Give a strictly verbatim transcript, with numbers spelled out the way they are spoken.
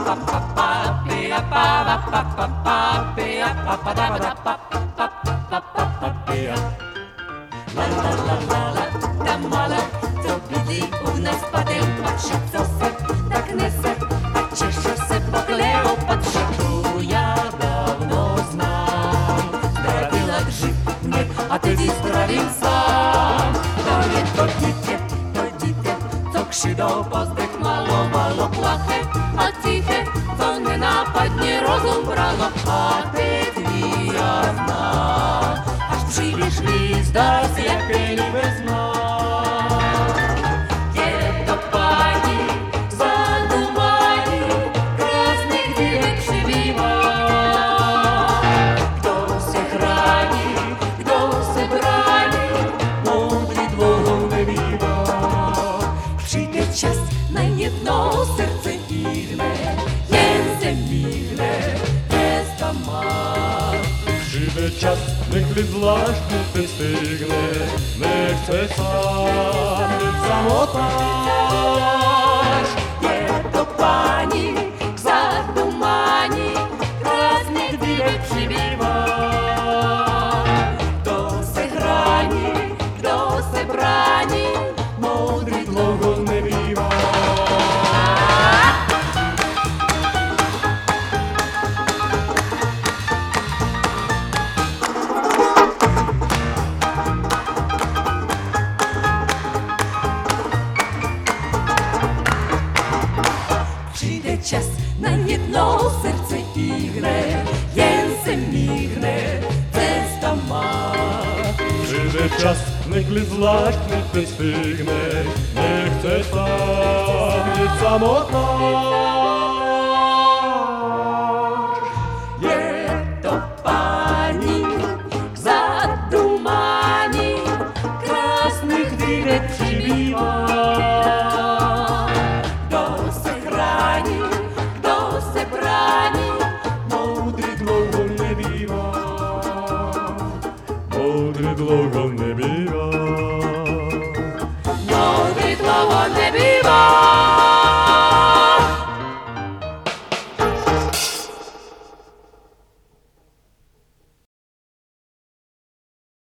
Tam malar, co bydlí u nás padem, patrzy co se tak nese a cieszy se po Kleopatrze. Tu ja dawno znam, zdradila dřív mě a teď ji zdravím sám. To je to dítě, to dítě, co křidou pozdech malovalo plaché a tiché, co nenápadně rozum bralo a teď ji já znám. Až přijdeš mi, zdá se, jak nebe znám. Je to paní, zadumání, krásných dívek přibývá. Kdo se chrání, kdo se brání, moudrý dlouho nebývá. Přijde čas, na jedno srdce hýhne, jen se míhne, hvězda má. Přijde čas, nech lid zvláštní teď stihne, nechce sám být samotář. Je to paní, k zadumání, krásných dívek přibývá. Kdo se chrání, kdo se brání, moudrý dlouho nebývá. Přijde čas, na jedno srdce hýhne, jen se míhne, cesta má. Přijde čas, nech lid zvláštní teď stihne, nechce sám být samotář.